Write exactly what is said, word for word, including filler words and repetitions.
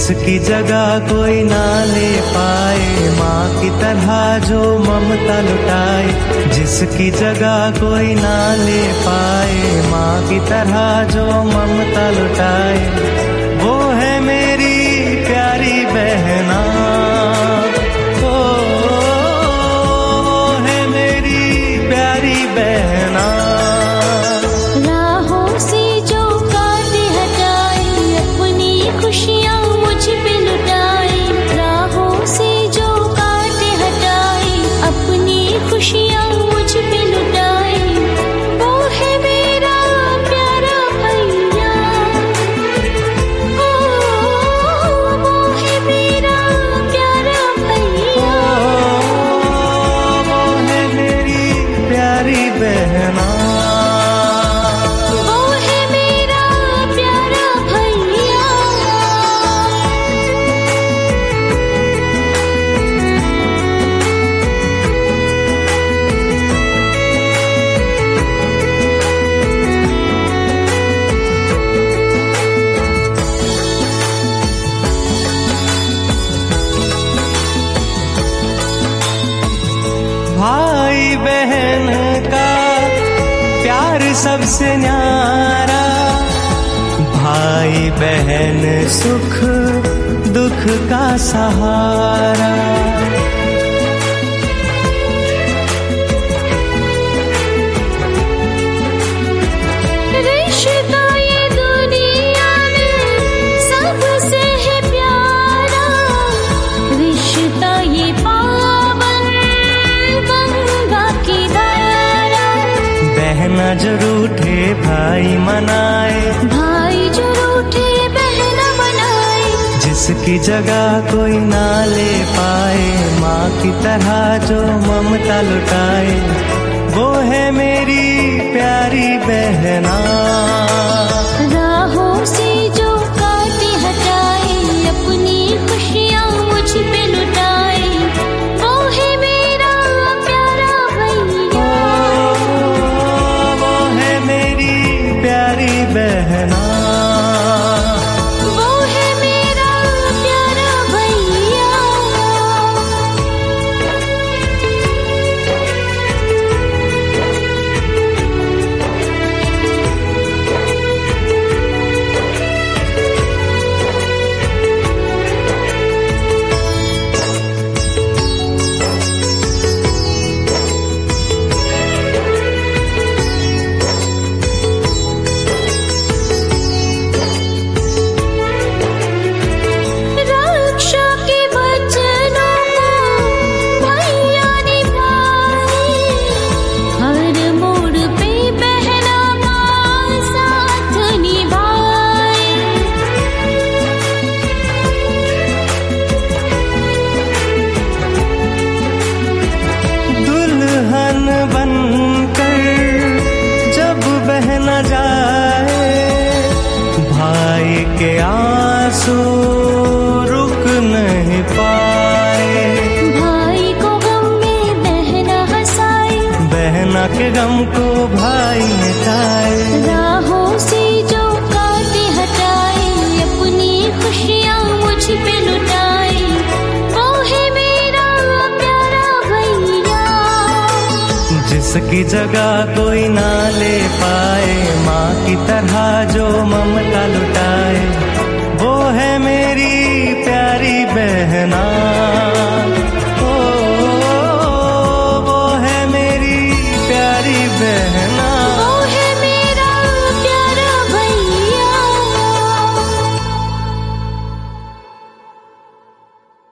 जिसकी जगह कोई ना ले पाए, माँ की तरह जो ममता लुटाए। जिसकी जगह कोई ना ले पाए, माँ की तरह जो ममता लुटाए, वो है मेरी प्यारी बहना। ओ, वो है मेरी प्यारी बहना। राहों से जो कांटे हटाए, अपनी खुशियाँ मुझ पे लुटाए। राहों से जो कांटे हटाए, अपनी खुशियाँ मुझ पे लुटाए, वो है मेरा प्यारा भैया। ओ, वो है मेरा प्यारा भैया। वो है मेरी प्यारी बहना। वो है मेरा प्यारा भैया। भाई बहन का प्यार सबसे न्यारा, भाई बहन सुख दुख का सहारा। रिश्ता ये दुनिया में सबसे है प्यारा, रिश्ता ये पावन गंगा की धारा। बहना जो रूठे भाई मनाए, भाई जो रूठे बहन मनाए। जिसकी जगह कोई ना ले पाए, माँ की तरह जो ममता लुटाए, वो है मेरी प्यारी बहना। राहों से जो कांटे हटाए, अपनी खुशियाँ मुझ पे लुटाए, वो है मेरा प्यारा भैया। वो है मेरी प्यारी बहना। वो है मेरा प्यारा भैया। रक्षा के वचनों को भैया निभाए, हर मोड़ पे बहना माँ साथ निभाए। दुल्हन बनकर जब बहना जाए, भाई के आंसू रुक नहीं पाए। भाई को गम में बहना हंसाए, बहना के गम को भाई मिटाए। राहों से जो कांटे हटाए, अपनी खुशियाँ मुझ पे लुटाए, वो है मेरा प्यारा भैया। जिसकी जगह कोई ना ले पाए, माँ की तरह जो ममता